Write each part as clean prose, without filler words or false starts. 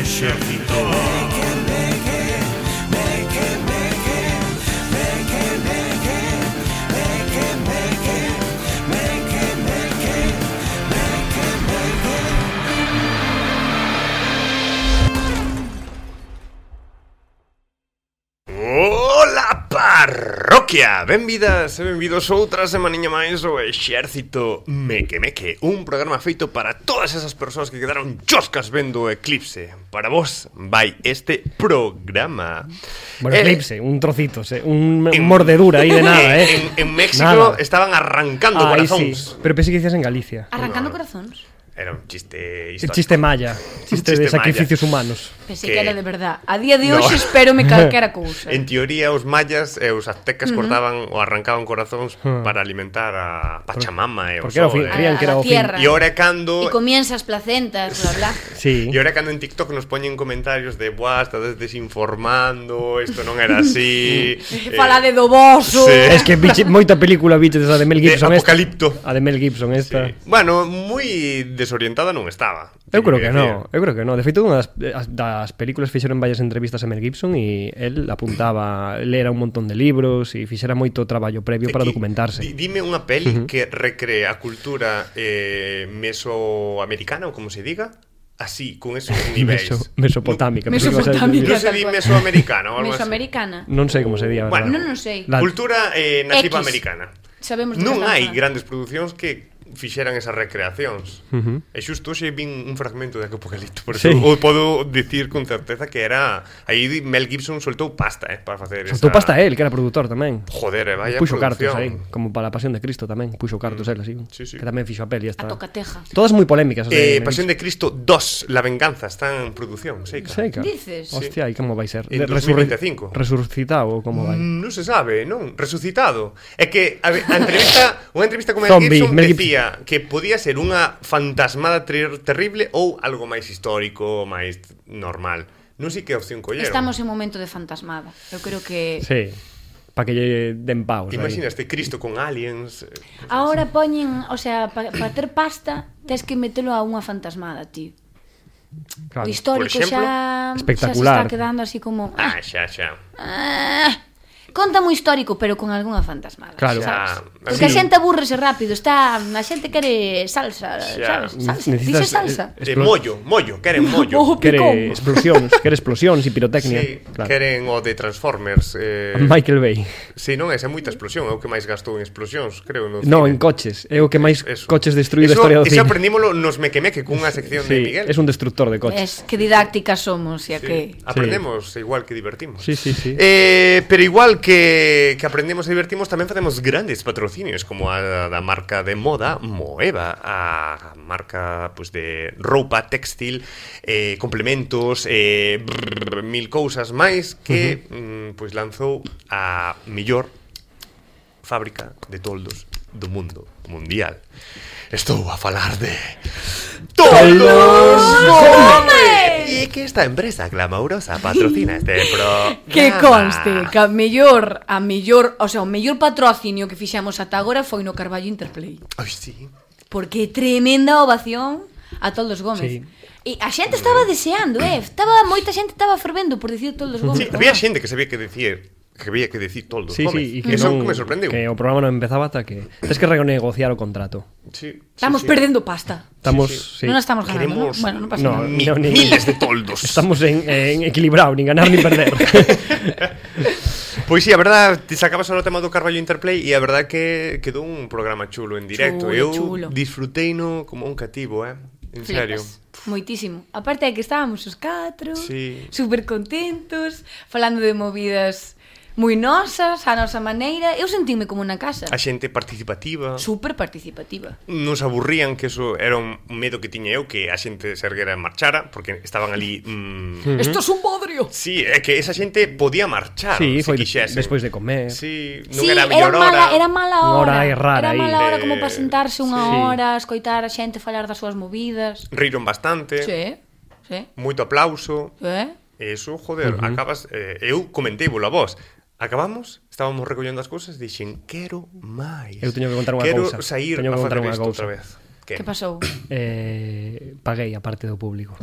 exército. Ola parroquia, benvidas e benvidos outra semaniña máis ao Exército Meque Meque, un programa feito para todas esas persoas que quedaron choscas vendo o eclipse. Para vos vai este programa. Bueno, eclipse, un trocito, un mordedura aí de nada, En México nada. Estaban arrancando corazóns. Sí. Pero pensé que dicías en Galicia. Arrancando corazóns? Era un chiste histórico. Chiste maya, chiste de sacrificios humanos. Pensei que era de verdad. A día de hoxe espérome calquera cousa. En teoría os mayas e os aztecas cortaban ou arrancaban corazóns para alimentar a Pachamama e o sol. Porque creían que era o fin. E ora cando... E comíanse as placentas, bla, bla. Sí. E ora cando en TikTok nos poñen comentarios de buah, estades desinformando, isto non era así. Falade do voso. Sí. Es que moita película biches a de Mel Gibson. De Apocalipto. A de Mel Gibson esta. Sí. Bueno, moi desorientada non estaba. Eu creo que non. De feito, unha das películas fixeron varias entrevistas a Mel Gibson e el apuntaba, lera un montón de libros e fixera moito traballo previo para documentarse. Dime unha peli que recrea a cultura mesoamericana, ou como se diga, así, con esos niveis. Mesopotámica. Non se di mesoamericana ou algo así. Mesoamericana. Non sei como se di. Bueno, non sei. Cultura nativa americana. Sabemos de non hai grandes producións que fixeran esas recreacións. E xusto hoxe vin un fragmento de Apocalipto, por eso podo dicir con certeza que era aí Mel Gibson soltou pasta, para facer esa... Soltou pasta él, que era produtor tamén. Joder, vaya puxo producción. Cartos aí, como para a Pasión de Cristo tamén, puxo cartos él así. Sí. Que tamén fixo a peli esta. A tocateja. Todas moi polémicas. Pasión de Cristo 2, La Venganza, está en producción, Seica. Dices? Hostia, e como vai ser? En 2025. Resucitado ou como vai? Non se sabe, non? Resucitado. É que unha entrevista con Mel Gibson decía que podía ser unha fantasmada terrible ou algo máis histórico, máis normal. Non sei que opción colleron. Estamos en momento de fantasmada. Eu creo que... Sí, para que lle den paus. Te imaginas Cristo con aliens? Ahora poñen, o sea, para ter pasta tens que metelo a unha fantasmada, tío. Claro. O histórico xa espectacular. Se está quedando así como... Xa. Conta moi histórico, pero con algunha fantasmada. Claro. Porque a xente aburrese rápido. A xente quere salsa, sabes? Salsa. Dice salsa. Mollo, queren mollo. Quere explosións e pirotecnia. Sí, claro. Queren o de Transformers. Michael Bay. Sí, non, esa é moita explosión. É o que máis gastou en explosións, creo. No, en coches. É o que máis coches destruído da historia do cine. Eso aprendímolo nos Meque cunha sección de Miguel. Es un destructor de coches. Que didácticas somos, ya que... Aprendemos igual que divertimos. Sí. Pero igual que aprendemos e divertimos, tamén facemos grandes patrocinios, como a da marca de moda Moeva, a marca de roupa textil, complementos, mil cousas máis, que lanzou a mellor fábrica de toldos do mundo mundial. Estou a falar de Toldos Gómez. E que esta empresa glamourosa patrocina este programa. Que conste que o mellor, o mellor patrocinio que fixamos ata agora foi no Carballo Interplay. Ai, sí. Porque tremenda ovación a Toldos Gómez. Sí. E a xente estaba deseando, moita xente estaba fervendo por dicir Toldos Gómez. Sí, había xente que sabía que había que decir Toldos Gómez. Sí, e que eso non, me sorprendeu. Que o programa non empezaba ata que tens que renegociar o contrato. Sí, estamos perdendo pasta. Estamos, Non estamos ganando, queremos, ¿no? Bueno, non pasa nada. Miles de toldos. Estamos en equilibrado, nin ganar nin perder. Pois sí, a verdad, te sacabas o tema do Carballo Interplay e a verdad que quedou un programa chulo en directo. Chulo. Disfruteino como un cativo, en serio. Moitísimo. Aparte de que estábamos os 4, super contentos, falando de movidas moi nosas, a nosa maneira. Eu sentíme como na casa. A xente participativa. Super participativa. Nos aburrían, que eso era un medo que tiña eu, que a xente se erguera e marchara, porque estaban ali... Esto es un bodrio. Sí, é que esa xente podía marchar. Sí, se foi quixesen. Despois de comer. Sí, non era a mellor hora. Era mala hora. Rara era mala hora aí. como para sentarse unha hora, escoitar a xente falar das súas movidas. Riron bastante. Sí. Moito aplauso. Eso, joder, acabas... eu comentei vos a vos. Acabamos, estábamos recollendo as cousas, dixen, quero máis. Eu teño que contar unha Quero cousa. sair a facer isto outra vez. Que pasou? Paguei a parte do público.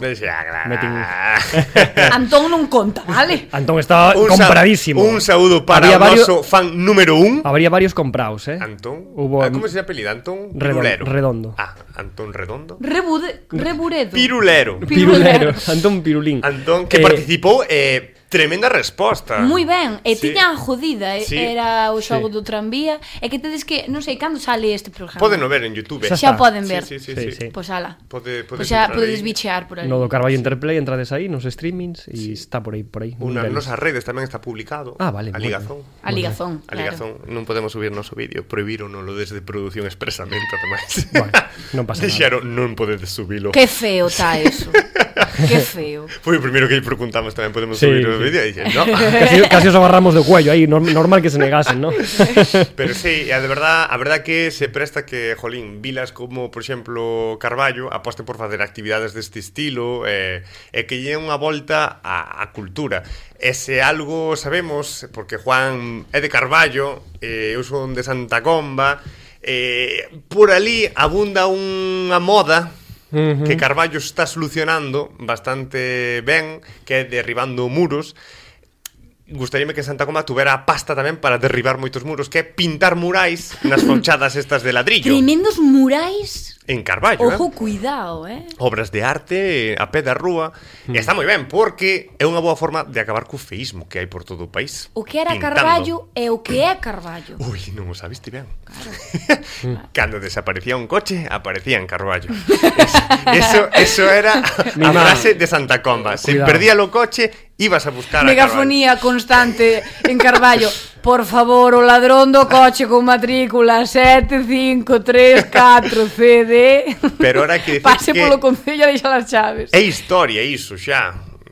Antón non conta, vale? Antón está compradísimo. Un saúdo para o noso fan número 1. Habría varios comprados, Antón. Como se apelida? Antón Redondo. Antón Redondo. Reburedo. Pirulero. Antón Pirulín. Antón que participou tremenda resposta. Moi ben, e tiña a jodida, era o xogo do tranvía, e que tedes que, non sei, cando sale este programa? Poden ver en YouTube. Xa poden ver. Sí. Pois ala. Pois xa podedes bichear por aí. No do Carballo Interplay entrades aí nos streamings e está por aí. Nas nosas redes tamén está publicado. Vale. A ligazón. A ligazón. Non podemos subir noso vídeo, prohibironolo desde produción expresamente, ademais. Non pasa nada. Dixeron, non podedes subilo. Que feo tá eso. Que feo. Foi o primeiro que lle preguntamos tamén, podemos subir o vídeo e dixen, no. Casi os agarramos do cuello aí, normal que se negasen, ¿no? Pero sí, a verdad que se presta que, jolín, vilas como, por exemplo, Carballo aposten por facer actividades deste estilo e que lle unha volta á cultura. E se algo sabemos, porque Juan é de Carballo, eu son de Santa Comba, por ali abunda unha moda que Carballo está solucionando bastante ben, que é derribando muros. Gustaríame que Santa Comba tuvera a pasta tamén para derribar moitos muros, que é pintar murais nas fauchadas estas de ladrillo. Tremendos murais en Carballo, Ojo, cuidado, Obras de arte a pé da rúa. E está moi ben, porque é unha boa forma de acabar co feísmo que hai por todo o país. O que era pintando. Carballo e o que é Carballo. Ui, non o sabiste ben. Claro. Cando desaparecía un coche, aparecía en Carballo. Eso era a frase de Santa Comba. Se perdía o coche, ibas a buscar megafonía constante en Carballo. Por favor, o ladrón do coche con matrícula 7534 CD. Pero ahora que pase polo concello a deixar as chaves. É historia iso xa.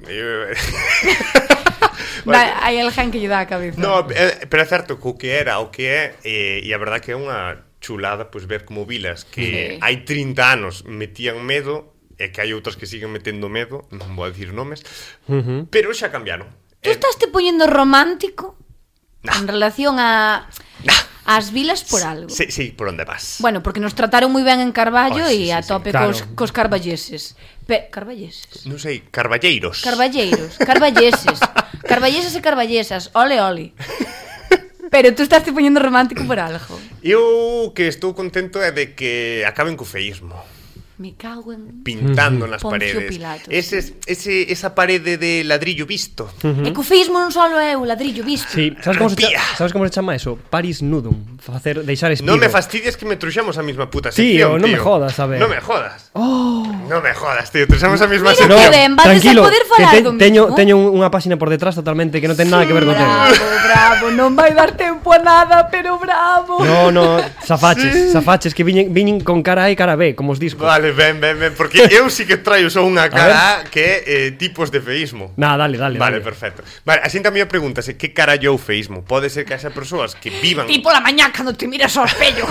Hai alguén que lle dá a cabeza. No, pero é certo que o que era, o que é, e a verdad que é unha chulada pois ver como vilas que hai 30 anos metían medo e que hai outras que siguen metendo medo, non vou a dicir nomes, pero xa cambiaron. Tú estás te poñendo romántico en relación ás vilas por algo. Sí, por onde vas? Bueno, porque nos trataron moi ben en Carballo e a tope cos carballeses. Carballeses? Non sei, carballeiros. Carballeses e carballesas, ole. Pero tú estás te poñendo romántico por algo. Eu que estou contento é de que acaben co feísmo. Me cago en... Pintando nas paredes. Esa parede de ladrillo visto. E que o feísmo non só é o ladrillo visto. Sí, sabes como se chama eso? Paris Nudum. Deixar espiro. Non me fastidies que me truxamos a mesma puta sección, tío. Non me jodas, a ver. Non me jodas. Non me jodas, tío. Truxamos a mesma sección. Mira que ben, vades a poder falar do mismo. Teño unha páxina por detrás totalmente que non ten nada que ver con tema. Bravo, non vai dar tempo a nada, pero bravo. No, zafaches que viñen con cara A e cara B, como os discos. Vale, ben, porque eu sí que traio só unha cara A que é tipos de feísmo. Dale. Vale, perfecto. Vale, así tamén pregúntase que carallo é o feísmo. Pode ser que haxa persoas que vivan... Tipo la mañá cando te miras ao espello.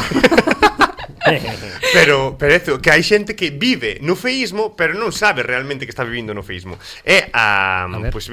Pero eso, que hai xente que vive no feísmo, pero non sabe realmente que está vivindo no feísmo. É a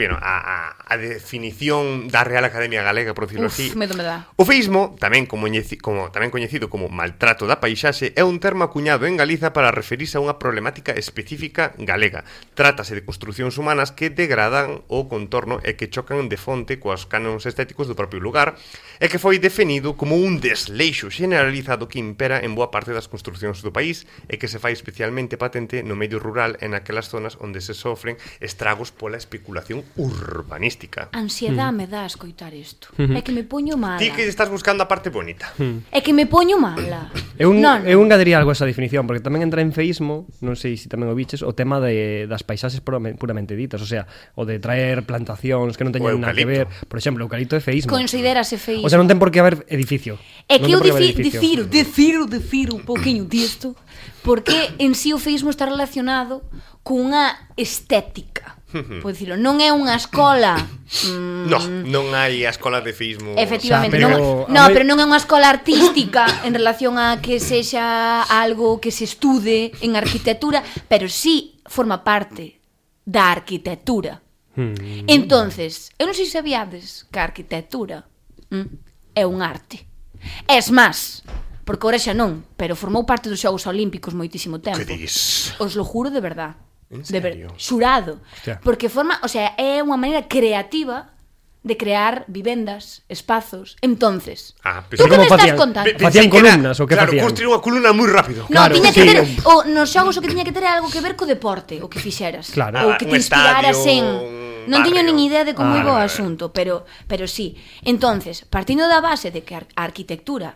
definición da Real Academia Galega, por decirlo así. Medo me dá. O feísmo, tamén coñecido como maltrato da paisaxe, é un termo acuñado en Galiza para referirse a unha problemática específica galega. Trátase de construcións humanas que degradan o contorno e que chocan de fonte coas cánones estéticos do propio lugar, e que foi definido como un desleixo generalizado que impera en boa parte das construcións do país e que se fai especialmente patente no medio rural en aquelas zonas onde se sofren estragos pola especulación urbanística. Ansiedade me dá a escoitar isto. É que me poño mala. Ti que estás buscando a parte bonita. É que me poño mala. Eu engadiría algo a esa definición, porque tamén entra en feísmo, non sei se tamén o biches, o tema das paisaxes puramente ditas, o sea, o de traer plantacións que non teñen nada que ver. Por exemplo, o eucalipto é feísmo. Considérase feísmo. O sea, non ten por que haber edificio. É que eu diciro un pouquiño disto, porque en si o feísmo está relacionado cunha estética. Por dicirlo, non é unha escola. Non hai a escola de feísmo. Efectivamente, pero non é unha escola artística en relación a que sexa algo que se estude en arquitectura, pero sí forma parte da arquitectura. Entonces, eu non sei se sabíades que a arquitectura é un arte. Es más, porque ora xa non, pero formou parte dos Xogos Olímpicos moitísimo tempo. Que dis? Os lo juro de verdad. En serio? Xurado. Hostia. Porque forma, o sea, é unha maneira creativa de crear vivendas, espazos. Entonces, Pero tú que me como estás facían? contando? Facían columnas, o que claro, facían? construir unha columna moi rápido. No, Claro, tiña sí. que ter nos xogos o que tiña que ter era algo que ver co deporte, o que fixeras. Claro. O que Un te inspiraras estadio, en. un Non teño barrio. nin idea de como iba o vale. asunto, pero sí. Entonces, partindo da base de que a arquitectura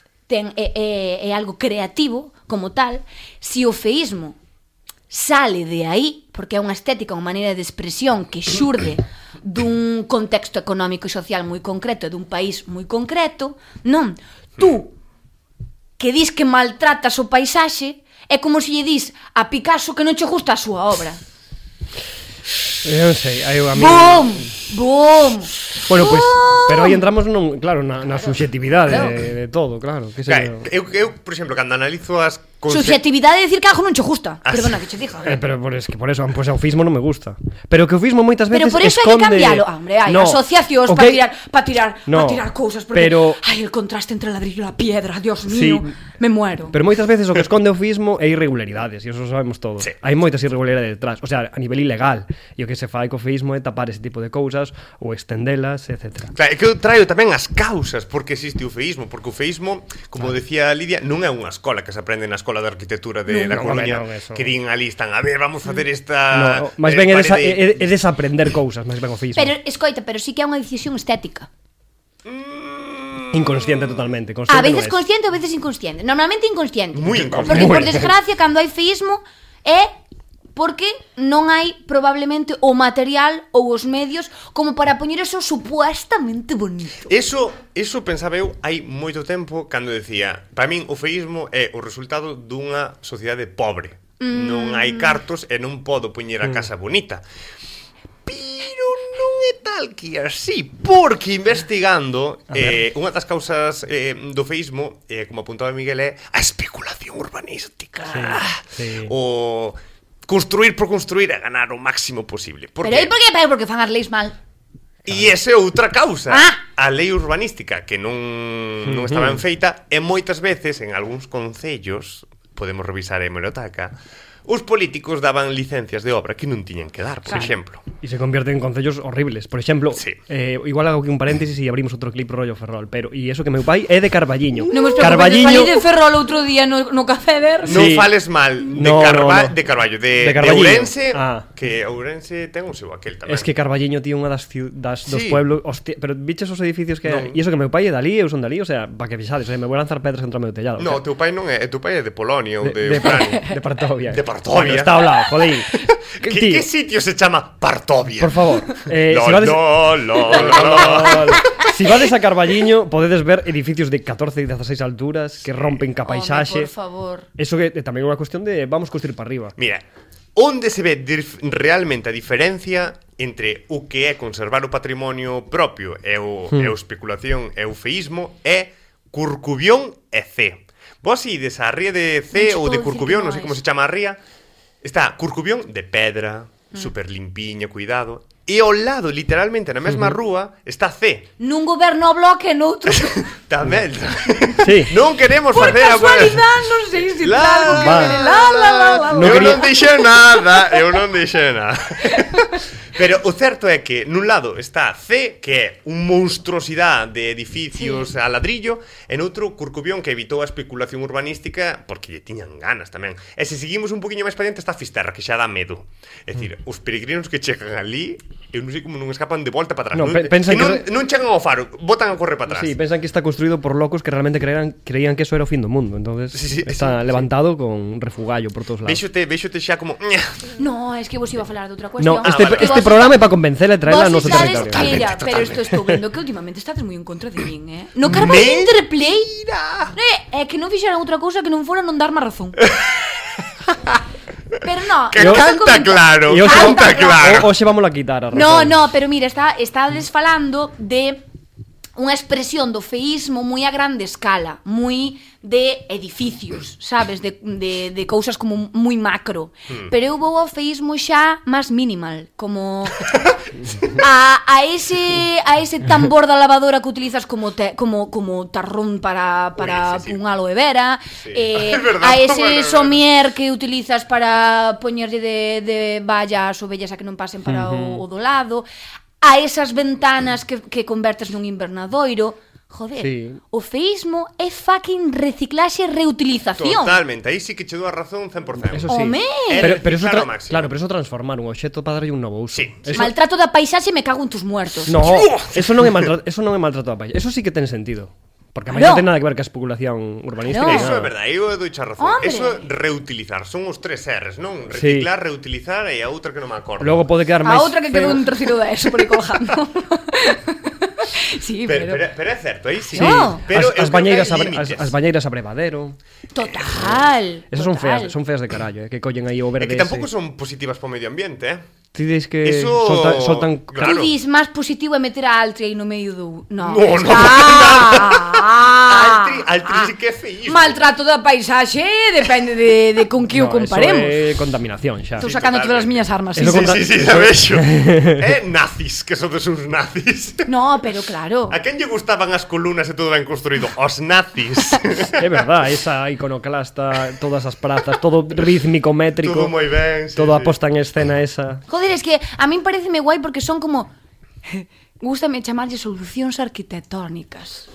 é algo creativo como tal, si o feísmo sale de aí, porque é unha estética, unha maneira de expresión que xurde dun contexto económico e social moi concreto, dun país moi concreto, non, tú que dis que maltratas o paisaxe é como se lle dis a Picasso que non che gusta a súa obra. Eu non sei, aí a mí... Boom! Boom! Bueno, pues, Boom! pero aí entramos claro, na subxetividade Claro. de todo, claro. Que Claro, eu, por exemplo, cando analizo as Subxetividade de decir que algo non che gusta. Perdona que che diga. Pero es que por eso, pues, o fismo non me gusta. Pero que o fismo moitas veces Pero por eso esconde... hai que cambialo. Hombre, hai asociacións ok. para tirar cousas porque Pero- hai el contraste entre el ladrillo e la piedra, Dios mío, me muero. Pero moitas veces o que esconde o fismo é irregularidades, e iso sabemos todos. Sí. Hai moitas irregularidades detrás, o sea, a nivel ilegal. E o que se fai co fismo é tapar ese tipo de cousas ou estendelas, etc. Claro, é que eu traio tamén as causas porque existe o feísmo, porque o feísmo, como decía Lidia, non é unha escola que se aprende na Escola de Arquitectura de da Coruña, que din ali están, a ver, vamos facer esta No, máis ben é parede. desaprender cousas, máis ben o fismo. Pero escoita, pero sí que é unha decisión estética. Inconsciente totalmente, A consciente veces non es. consciente, a veces inconsciente. Normalmente inconsciente. Moi inconsciente. Porque por Moi. desgracia cando hai feísmo é porque non hai probablemente o material ou os medios como para poñer eso supuestamente bonito. Eso pensaba eu hai moito tempo cando decía, para min o feísmo é o resultado dunha sociedade pobre. Non hai cartos e non podo poñer a casa bonita. Pero non é tal que así, porque investigando unha das causas do feísmo, como apuntaba Miguel, é a especulación urbanística. Sí. O construir por construir e ganar o máximo posible. Pero aí por que? Pero porque fan as leis mal. E esa é outra causa. Ah. A lei urbanística que non estaba ben feita e moitas veces en algúns concellos, podemos revisar a hemeroteca, os políticos daban licencias de obra que non tiñan que dar, por exemplo. E se convierten en concellos horribles. Por exemplo, Sí. igual hago aquí un paréntesis e abrimos outro clip rollo Ferrol, pero e eso que meu pai é de Carballiño. Non me preocupes, falei de Ferrol outro día no café ver. Non Sí. fales mal de, No, de Carballo, de Carballiño. Ourense, Ah. que Ourense ten o seu aquel tamén. Es que Carballiño tiene unha das dos Sí. pueblos, hostia, pero biches os edificios que Non. e iso que meu pai é dali, eu son dali, o sea, para que fixades, o sea, me vou lanzar pedras contra o meu tellado. No, o sea, teu pai non é, teu pai é de Polonia ou de Ucrania. de Partovia. De Partovia. Bueno, está ao lado, jodín. Que sitio se chama Partovia? Por favor, Lol, si vades lol, lol. Si vades a Carballiño, podedes ver edificios de 14 e 16 alturas que rompen ca paisaxe. Home, por favor. Eso que tamén é unha cuestión de vamos construir para arriba. Mira, onde se ve realmente a diferencia entre o que é conservar o patrimonio propio e o especulación e o feísmo é Curcubión e C. Vos ides á ría de C Non ou de che podo Curcubión, dicir non sei que como se chama a ría. Está Curcubión de pedra, super limpiña, cuidado. E ao lado, literalmente, na mesma rúa, está C. Nun goberno ao bloque, noutro. Tamén. Sí. Non queremos Por facer a casualidade, non sei se La, algo que va. ver. La. Non Eu quería- non dixen nada, eu non dixen nada. Pero o certo é que nun lado está C, que é un monstruosidade de edificios a ladrillo, e noutro Curcubión, que evitou a especulación urbanística porque lle tiñan ganas tamén. E se seguimos un poquinho máis para diante está Fisterra, que xa dá medo. É dicir, os peregrinos que chegan ali, eu non sei como non escapan de volta para atrás. No, pensan non chegan ao faro, botan a correr para atrás. Sí, pensan que está construído por locos que realmente creían que eso era o fin do mundo. Entonces Sí, está levantado con refugallo por todos lados. Véxote xa como... No, es que vos iba a falar de outra cuestión. No, Ah, este, vale. este programa é para convencerla e traerla a Vos noso sabes territorio. que mira, Totalmente, pero totalmente. estou vendo que últimamente estades moi en contra de min, No Carballiño Interplay. É que non fixeran outra cousa que non fora non darme a razón. Pero no, Que vamos a canta comentar. claro, E hoxe canta vamos- claro. Hoxe vamos a quitar a razón. No, pero mira, estades falando de unha expresión do feísmo moi a grande escala, moi de edificios, sabes, de cousas como moi macro. Pero eu vou ao feísmo xa máis minimal, como a ese tambor da lavadora que utilizas como tarrón para un aloe vera, a ese somier que utilizas para poñerlle de valla as ovellas a que non pasen para o do lado, a esas ventanas que convertes nun invernadoiro. Joder, sí. O feísmo é fucking reciclaxe e reutilización. Totalmente, aí sí que che dou a razón 100%. Eso sí. Pero eso claro, pero eso transformar un obxecto para darlle un novo uso. Sí. Eso... Maltrato da paisaxe, me cago en tus muertos. No, eso non é maltrato da paisaxe. Eso sí que ten sentido. Porque a máis non ten nada que ver ca especulación urbanística. Eso é verdade, eu dou xa razón. Hombre. Eso é reutilizar, son os 3 R's, non? Reciclar, reutilizar e a outra que non me acordo. Logo pode quedar máis... A outra que quedou un terceiro de eso por aí colgando. Sí, pero é certo, aí sí. No. Pero as bañeiras a brevadero. Total. Esas son feas de carallo, que collen aí o verde. É que tampouco son positivas para o medio ambiente, Ti dis que soltan... Claro. Ti dis máis positivo é meter a Altri aí no medio do... No. Altri sí que é feísmo. Maltrato da paisaxe depende de con que o comparemos. Eso é contaminación xa. Estou sacando todas as miñas armas. Sí, xa vexo. É nazis, que sodes uns nazis. No, pero claro. A quen lle gustaban as columnas e todo ben construído? Os nazis. É verdad, esa iconoclasta, todas as prazas, todo rítmico, métrico. Todo moi ben. Todo a posta en escena esa. Joder, es que a min pareceme guai porque son como... Gústame chamarlle solucións arquitectónicas.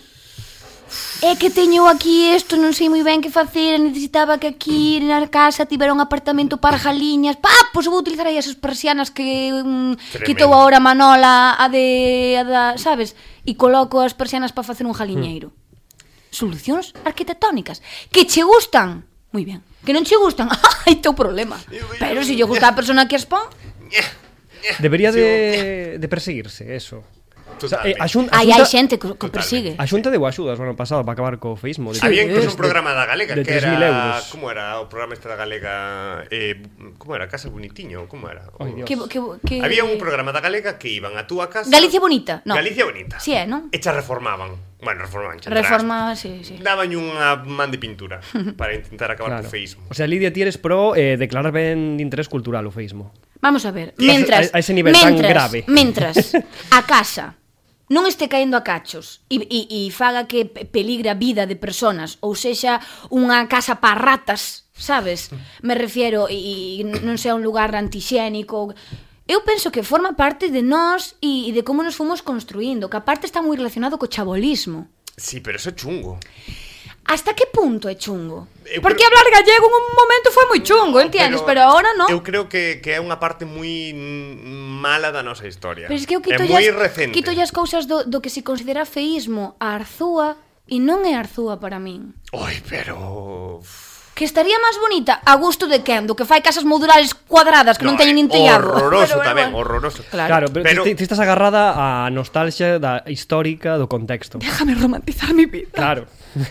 É que teño aquí isto, non sei moi ben que facer, necesitaba que aquí na casa tivera un apartamento para jaliñas. Pois vou utilizar aí esas persianas que quitou agora Manola, sabes? E coloco as persianas para facer un jaliñeiro. Solucións arquitectónicas que che gustan, moi ben. Que non che gustan, aí teu problema. Pero se lle gusta a persona que as pon... Debería de perseguirse, eso. O sea, hai xente que persigue. A Xunta deu axudas o ano pasado para acabar co feísmo. Había incluso un programa da Galega de que era... euros. Como era o programa este da Galega? Como era? Casa Bonitiño? Como era? Había un programa da Galega que iban a túa casa... Galicia Bonita? No. Galicia Bonita. Si é, non? E xa reformaban. Bueno, reformaban, sí. Daban unha man de pintura para intentar acabar co feísmo. O sea, Lidia, ti eres pro declarar ben de interés cultural o feísmo. Vamos a ver, mentras a ese nivel tan grave. Mentras a casa non este caendo a cachos e faga que peligre a vida de personas, ou sexa unha casa para ratas, sabes? Me refiero, e non sea un lugar antixénico. Eu penso que forma parte de nós e de como nos fomos construindo, que aparte está moi relacionado co chabolismo. Sí, pero eso é chungo. Hasta que punto é chungo? Porque hablar gallego en un momento foi moi chungo, entiendes? Pero agora non. Eu creo que é unha parte moi mala da nosa historia. Pero es que eu quito as cousas do que se considera feísmo a Arzúa e non é Arzúa para min. Oi, pero... Que estaría máis bonita a gusto de quen, do que fai casas modulares cuadradas que non teñen nin tellado. Horroroso tamén, horroroso. Claro, pero ti estás agarrada á nostalgia da histórica do contexto. Déjame romantizar mi vida. Claro.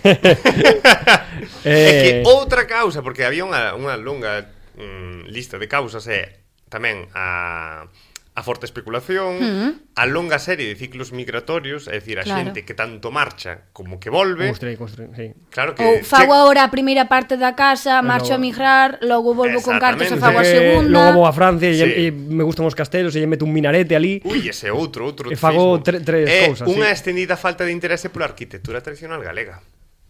É que outra causa, porque había unha longa lista de causas, é tamén a forte especulación, a longa serie de ciclos migratorios, é dicir, a xente que tanto marcha como que volve. Sí. Claro que ou fago agora a primeira parte da casa, marcho a migrar, logo volvo con cartos e fago a segunda. Logo vou a Francia e me gustan os castelos e lle meto un minarete ali. Ui, ese outro e fago tres cousas. É unha estendida falta de interese pola arquitectura tradicional galega.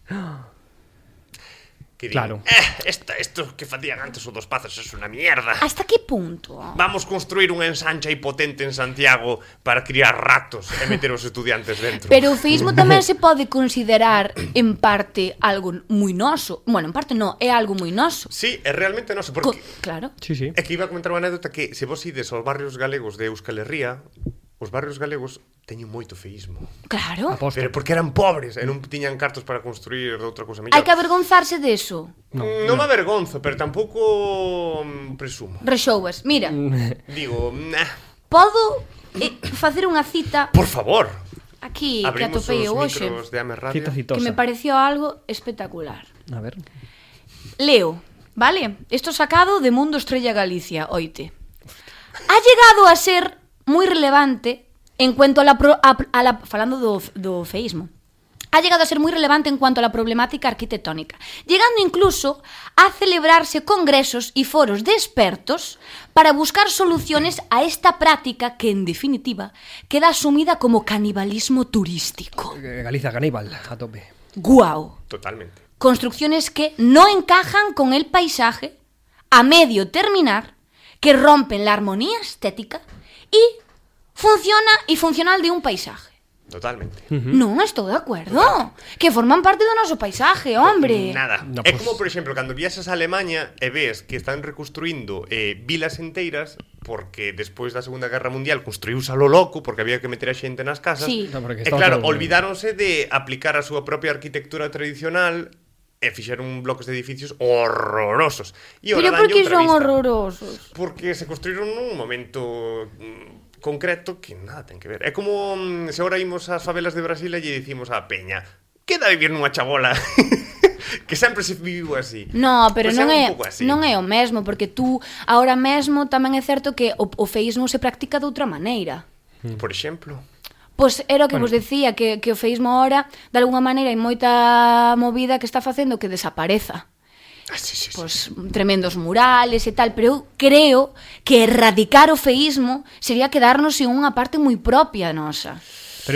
Que digan, claro. Esto que facían antes os dos pazos é unha mierda. Hasta que punto? Vamos construir unha ensancha hipotente en Santiago para criar ratos e meter os estudiantes dentro. Pero o feísmo tamén se pode considerar en parte algo moi noso. Bueno, en parte non, é algo moi noso. Sí, é realmente noso porque... Claro. Sí. É que iba a comentar unha anécdota que se vos ides aos barrios galegos de Euskal Herria, os barrios galegos teñen moito feísmo. Claro. Pero porque eran pobres e non tiñan cartos para construir outra cousa mellor. Hai que avergonzarse deso. Non me avergonzo, pero tampouco presumo. Rexoubas, mira. Digo, podo facer unha cita. Por favor. Aquí, que atopei eu hoxe. Cita que me pareció algo espectacular. A ver. Leo, vale? Isto sacado de Mundo Estrella Galicia, oite. Ha llegado a ser moi relevante en cuanto falando do feísmo, ha llegado a ser muy relevante en cuanto a la problemática arquitectónica, llegando incluso a celebrarse congresos y foros de expertos para buscar soluciones a esta práctica que, en definitiva, queda asumida como canibalismo turístico. Galicia caníbal, a tope. ¡Guau! Totalmente. Construcciones que no encajan con el paisaje a medio terminar, que rompen la armonía estética y funcional de un paisaje. Totalmente. Non estou de acordo. Que forman parte do noso paisaje, hombre. Nada. No, É pues... como, por exemplo, cando viaxas a Alemanha e ves que están reconstruindo vilas enteiras porque despois da Segunda Guerra Mundial construíuse a lo loco porque había que meter a xente nas casas. Sí. No, e claro, olvidáronse de aplicar a súa propia arquitectura tradicional e fixeron bloques de edificios horrorosos. Pero por que son horrorosos? Porque se construíron nun momento concreto que nada ten que ver. É como se agora imos ás favelas de Brasil e lle dicimos á peña queda vivir nunha chabola que sempre se viviu así. No, pero pues non é o mesmo, porque tú agora mesmo tamén é certo que o feísmo se practica de outra maneira. Por exemplo, Pois era o que vos decía, que o feísmo ahora, de alguna maneira, hai moita movida que está facendo que desapareza. sí. Pois tremendos murales e tal, pero eu creo que erradicar o feísmo sería quedarnos en unha parte moi propia nosa. Pero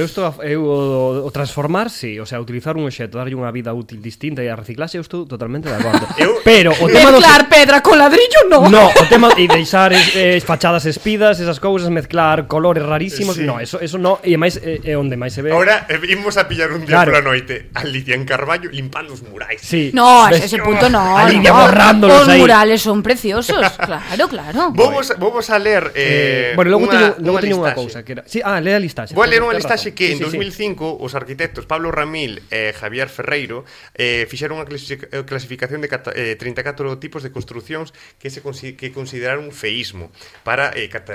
o transformar, sí, o sea, utilizar un obxecto, darlle unha vida útil distinta e a reciclaxe, eu estou totalmente de acordo. Pero o tema mezclar pedra con ladrillo, no. No, o tema e deixar fachadas espidas, esas cousas, mezclar colores rarísimos, sí. No, eso no, e máis é onde máis se ve. Ahora imos a pillar un día Claro. pola noite a Lidia en Carballo limpando os murais. Sí. No, a ves, ese punto no. a Lidia no. borrándolos Os aí. murales son preciosos, claro. Vamos a ler bueno, logo teño unha listaxe. cousa que era. Sí, lea a listaxe. Vou a ler unha Tens listaxe razón. que en Sí. 2005 os arquitectos Pablo Ramil e Javier Ferreiro fixeron unha clasificación de 34 tipos de construcións que consideraron feísmo para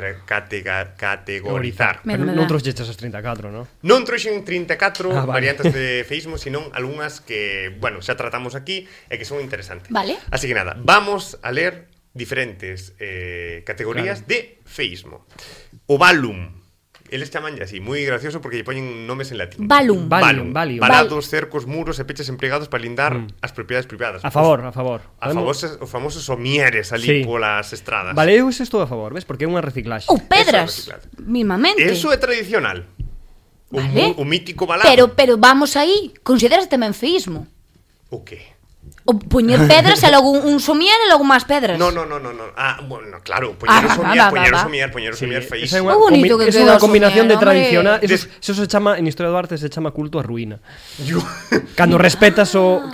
categorizar. Pero non trouxeches as 34, non? Non trouxen 34 vale. variantes de feísmo, senón algunhas que, bueno, xa tratamos aquí e que son interesantes. Vale. Así que nada, vamos a ler diferentes categorías de feísmo. O Valum. Eles chaman así, moi gracioso porque lle poñen nomes en latín. Valum. Parados, cercos, muros e peches empregados para lindar as propiedades privadas. A favor. Os famosos somieres ali polas estradas. Vale, eu estou a favor, ves? Porque é unha reciclaxe. Ou pedras, mismamente. Eso é tradicional. Vale. O mítico balado. Pero vamos aí, consideras tamén feísmo. O que? O poñer pedras e logo un somier e logo máis pedras. No. Bueno, claro, poñer o somier feísimo. É bonito que é queda unha o combinación de somier, tradicional. hombre. Eso se chama, en historia do arte se chama culto á ruína. Cando respetas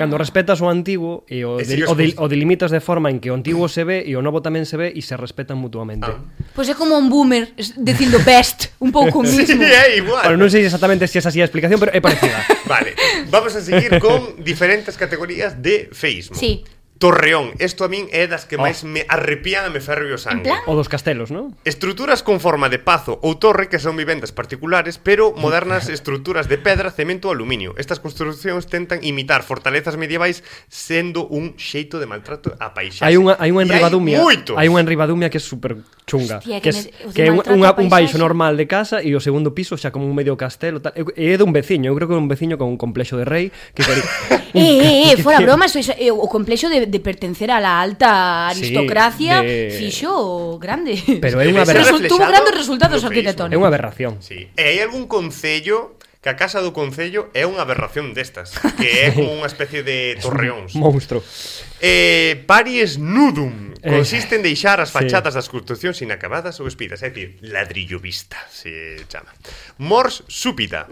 o antigo e o delimitas de forma en que o antigo se ve e o novo tamén se ve e se respetan mutuamente. Pois é como un boomer dicindo best, un pouco o mismo. Sí, é igual. Bueno, non sei exactamente se é así a explicación, pero é parecida. Vale, vamos a seguir con diferentes categorías de feísmo. Sí. Torreón, isto a min é das que máis me arrepían e me ferve o sangue. En plan? O dos castelos, non? Estruturas con forma de pazo ou torre que son vivendas particulares, pero modernas estruturas de pedra, cemento ou aluminio. Estas construcións tentan imitar fortalezas medievais sendo un xeito de maltrato a paisaxe. Hai unha enribadumia. Hai Hai unha enribadumia que é super chunga. Hostia, que é un baixo normal de casa e o segundo piso xa como un medio castelo tal. É dun veciño, eu creo que é un veciño con un complexo de rei que fora broma, o complexo de pertencer a la alta aristocracia, fixo grande. Pero é unha aberración. Tuvo grandes resultados arquitectónicos. É unha aberración. Sí. E hai algún concello que a casa do concello é unha aberración destas, que é como unha especie de torreóns. Monstro. Paries nudum consiste en deixar as fachadas das construcións inacabadas ou espidas, é dicir, ladrillo vista se chama. Mors súbita.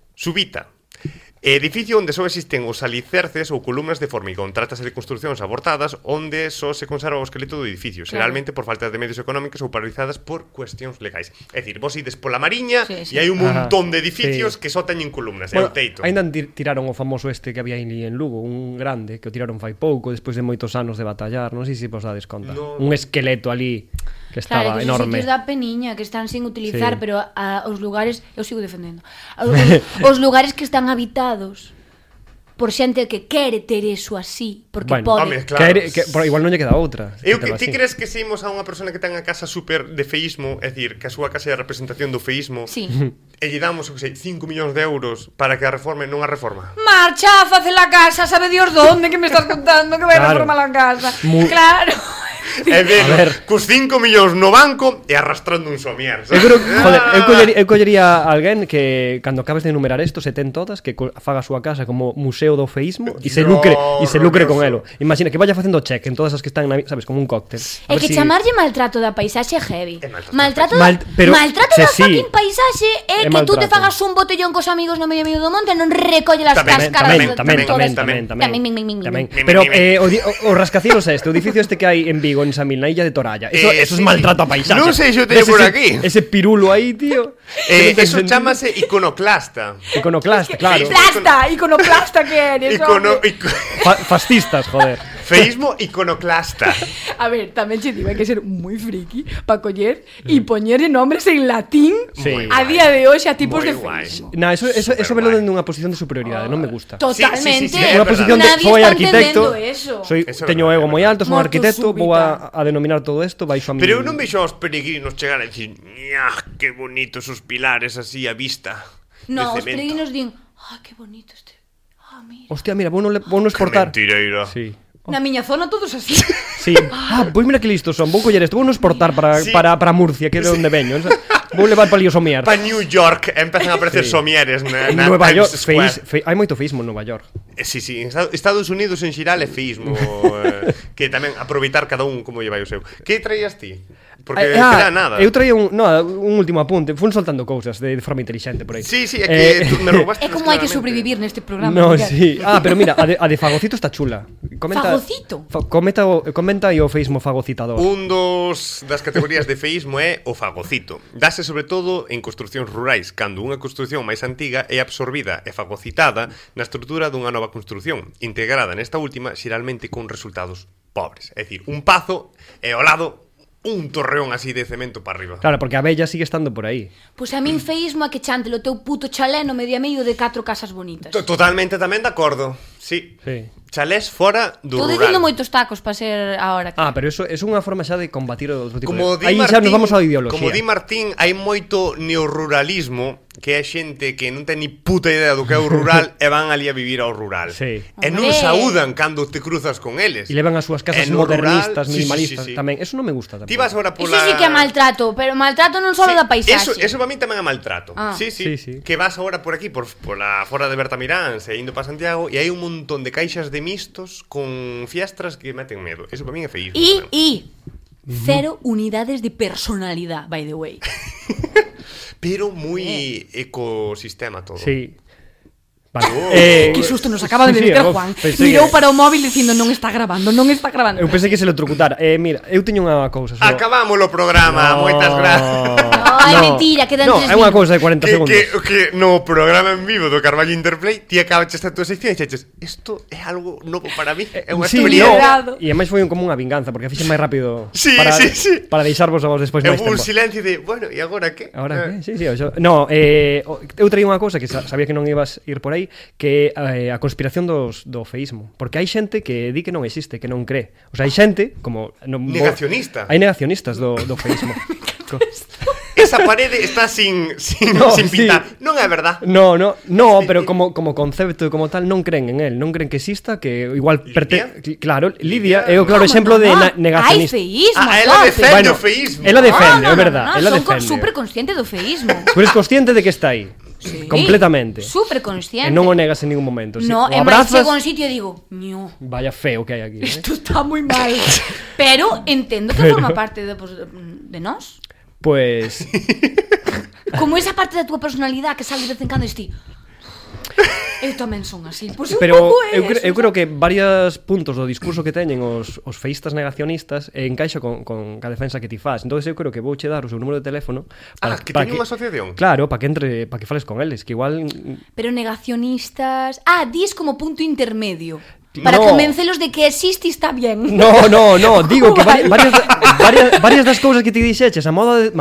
Edificio onde só existen os alicerces ou columnas de formigón. Trátase de construcións abortadas onde só se conserva o esqueleto do edificio, generalmente por falta de medios económicos ou paralizadas por cuestións legais. É dicir, vos ides pola Mariña e hai un montón de edificios que só teñen columnas, é o teito. Ainda tiraron o famoso este que había en Lugo, un grande, que o tiraron fai pouco, despois de moitos anos de batallar, non sei se vos dades conta. Un esqueleto ali que estaba enorme. Claro, que da peniña, que están sin utilizar, pero os lugares, eu sigo defendendo, os lugares que están habitados por xente que quere ter eso así, porque bueno, pode. Claro. Pero igual non lle queda outra. Ti crees que se imos a unha persona que ten a casa super de feísmo, é dicir, que a súa casa é a representación do feísmo, Sí. e lle damos, 5 millóns de euros para que a reforme, non a reforma? Marcha, face la casa, sabe Dios dónde que me estás contando que vai a reformar la casa. Claro. É ver, cos 5 millóns no banco e arrastrando un somier. Eu creo, joder, eu collería a alguén que cando acabes de enumerar isto, se ten todas, que faga a súa casa como museo do feísmo e se lucre con elo. Imagina que vaya facendo check en todas as que están, sabes, como un cóctel. É que chamarlle maltrato da paisaxe é heavy. Maltrato Maltrato da fucking paisaxe é que tú te fagas un botellón cos amigos no medio do monte e non recolle las cáscaras. Tamén. Pero o rascacielos o edificio este que hai en Vigo, en Samil, na illa de Toralla. Eso es maltrato a paisaxe. Non sei se o teño por aquí. Ese pirulo aí, tío. Eso chamase iconoclasta. Iconoclasta, claro. Iconoclasta que eres. Fascistas, joder. Feísmo iconoclasta. A ver, tamén che digo, hai que ser moi friki para coller e poñerle nombres en latín a día de hoxe a tipos de feísmo. No, eso velo dende unha posición de superioridade, non me gusta. Totalmente. Unha posición de nadie foi está arquitecto, entendendo teño ego moi alto, son Mortus arquitecto, vou súbita. a denominar todo isto baixo a mí. Pero eu non vexo aos peregrinos chegar a dicir, que bonitos os pilares así a vista. No, os peregrinos din, que bonito este. Mira. Hostia, mira, vou no exportar. Mentireira. Sí. Na miña zona todos así. Sí. Pois mira que listos son. Vou coller isto, vou no exportar para Murcia, que é de onde veño. Vou levar para ali o somier. Para New York empezan a aparecer somieres na Nueva York, Times Square. hai moito feísmo en Nova York. Sí, en Estados Unidos en xeral é feísmo. Que tamén aproveitar cada un como lle vai o seu. Que traías ti? Porque queda nada. Eu traía un último apunte. Fun soltando cousas de forma inteligente por aí. Sí, é que tú me roubaste. É como hai que sobrevivir neste programa. No, sí. Pero mira, a de fagocito está chula. Fagocito? Comenta aí o feísmo fagocitador. Un das categorías de feísmo é o fagocito. Dase sobre todo en construcións rurais, cando unha construción máis antiga é absorbida e fagocitada na estrutura dunha nova construción, integrada nesta última xeralmente con resultados pobres. É dicir, un pazo e ao lado un torreón así de cemento para arriba. Claro, porque a bella sigue estando por aí. Pois a min feísmo é que chante o teu puto chalé no medio a medio de 4 casas bonitas. Totalmente tamén de acordo. Sí. Chalés fora do rural. Estou dicindo moitos tacos para ser ahora. Pero eso é unha forma xa de combatir o outro tipo de... Aí xa nos vamos á ideoloxía. Como di Martín, hai moito neoruralismo, que é xente que non ten ni puta idea do que é o rural e van ali a vivir ao rural. Sí. E non saúdan cando te cruzas con eles. E levan as súas casas modernistas, minimalistas. Tamén, eso non me gusta tamén. Ti vas agora pola... Eso sí que é maltrato, pero maltrato non só da paisaxe. Eso para mí tamén é maltrato. Sí. Que vas agora por aquí, por la fora de Bertamiráns e indo para Santiago, e hai un montón de caixas de mistos con fiestras que meten medo. Eso para mí é feísmo. E 0 unidades de personalidad, by the way. Pero moi ecosistema todo. Sí. Que susto nos acaba de meter Juan. Mirou para o móvil dicindo non está grabando. Eu pensei que se lo trucutara. Mira, eu teño unha cousa. Acabamos o programa, moitas gracias. É mentira, quedan 3 minutos. É unha cousa de 40 segundos. Que no programa en vivo do Carballo Interplay ti acabaches a tua sección e dixeches, isto é algo novo para mí, é unha experiencia. E ademais foi como unha vinganza, porque fixe máis rápido para deixarvos a vos despois máis tempo. É un silencio de, bueno, e agora que? Agora que? Sí, no, eu traía unha cousa que sabía que non ibas ir por aí, que é a conspiración do feísmo, porque hai xente que di que non existe, que non cree. O sea, hai xente como negacionista. Hai negacionistas do feísmo. Esa parede está sin pintar. Non é verdad. No, pero como concepto e como tal non creen en él, non creen que exista, que igual claro, Lidia é o claro exemplo de negacionista. Hai feísmo. Ela defende o feísmo. Ela defende, é verdad. Son super consciente do feísmo. Tú eres consciente de que está aí. Sí, completamente. Super consciente. E non o negas en ningún momento. No, e máis chego a un sitio e digo, vaya feo que hai aquí. Isto está moi mal. Pero entendo que forma parte de nós. Pues como esa parte da túa personalidade que sale de vez en cando e ti. Eu tamén son así. Pues pero eu creo que varios puntos do discurso que teñen os feístas negacionistas encaixa con a defensa que ti faz. Entón eu creo que vouche dar o seu número de teléfono para que teña unha asociación. Claro, para que fales con eles, que igual. Pero negacionistas, dis como punto intermedio. Para No. convencelos de que existe e está bien. No, digo que varias das cousas que ti dixeches a modo de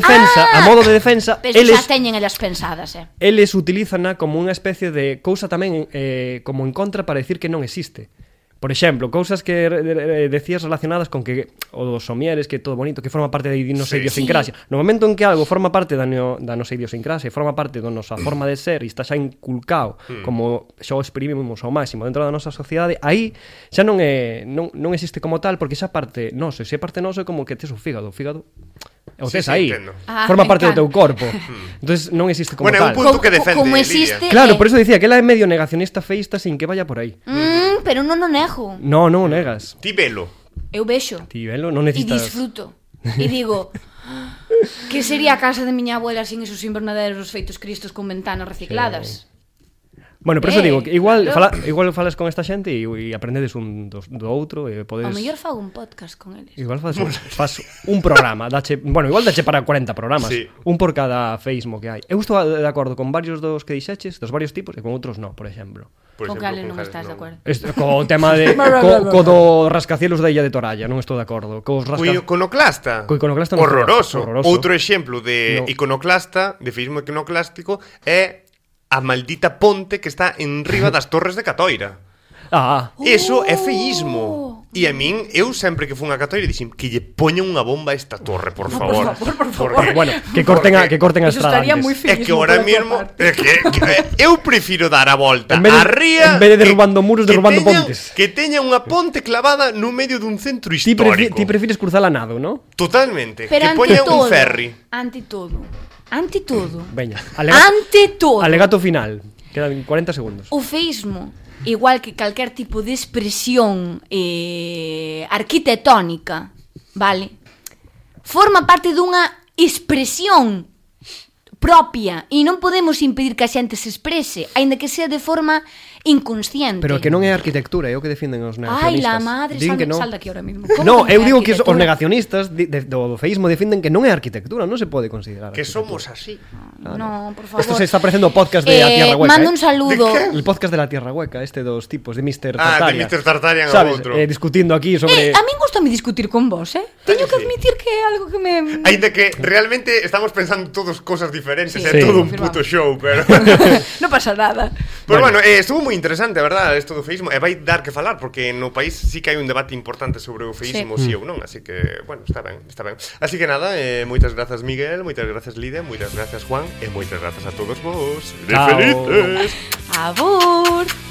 defensa, Pero xa teñen elas pensadas, eles utilízana como unha especie de cousa tamén como en contra para decir que non existe. Por exemplo, cousas que decías relacionadas con que o dos somieres, que todo bonito, que forma parte da nosa idiosincrasia. No momento en que algo forma parte da nosa idiosincrasia, forma parte da nosa forma de ser e está xa inculcado como xa o exprimimos ao máximo dentro da nosa sociedade, aí xa non existe como tal, porque xa parte noso, e se parte noso é como que tes o fígado o tes aí, forma parte do teu corpo. Entonces non existe como tal. Bueno, é un punto que defende como existe, Claro, por eso dicía que ela é medio negacionista feísta sin que vaya por aí. Pero non o nego. No, non o negas. Ti velo. Eu vexo. Ti velo, non E necesitas. disfruto. E digo, que sería a casa de miña abuela sin esos invernaderos feitos cristos con ventanas recicladas? Bueno, por eso digo, que igual claro. igual falas con esta xente e aprendedes un do outro e podes. Ao mellor fago un podcast con eles. Igual faz un programa, igual dache para 40 programas, sí. Un por cada feísmo que hai. Eu estou de acordo con varios dos que dixeches, dos varios tipos, e con outros no, por exemplo. Por Con exemplo, cales non estás de no. acordo? Co tema de co do rascacielos da Illa de Toralla, non estou de acordo. Co iconoclasta. Co iconoclasta non horroroso. horroroso. Outro exemplo de iconoclasta, de feísmo iconoclástico, é a maldita ponte que está en riba das Torres de Catoira. Eso é feísmo. E a min, eu sempre que fun a Catoira dixen que lle poñan unha bomba a esta torre, por favor. Por favor. Bueno, que corten a estrada estaría antes. moi É que ahora mesmo eu prefiro dar a volta En vez de derrubando muros, derrubando pontes. Que teña unha ponte clavada no medio dun centro Ti histórico. prefires cruzar a nado, ¿no? Totalmente. Pero que poña un ferry. Ante todo. Veña, Ante todo. alegato final. Quedan 40 segundos. O feísmo, igual que calquer tipo de expresión arquitectónica, vale? Forma parte dunha expresión propia e non podemos impedir que a xente se exprese, aínda que sea de forma inconsciente. Pero que non é arquitectura, é o que defenden os negacionistas. Ai, la madre, Din que non. sal daqui ahora mismo. No, eu digo que os negacionistas do feísmo defenden que non é arquitectura, non se pode considerar Que arquitectura. somos así. No, por favor. Esto se está parecendo o podcast de A Tierra Hueca. Mando un saludo. El podcast de La Tierra Hueca, dos tipos, de Mr. Ah, Tartaria. de Mr. Tartarian a ¿Sabes? outro. Discutindo aquí sobre... A min gustame discutir con vos, Teño que sí. admitir que é algo que me... Ainda que realmente estamos pensando todos cosas diferentes, Sí. é Sí. todo un Confirmado. puto show, pero... Non pasa nada. Pero bueno, estuvo moi interesante, a verdad, isto do feísmo. E vai dar que falar, porque no país sí que hai un debate importante sobre o feísmo, sí ou non. Así que, bueno, está ben. Así que nada, moitas grazas Miguel, moitas grazas Lidia, moitas grazas Juan, e moitas grazas a todos vos. Chao. Felices! Abur.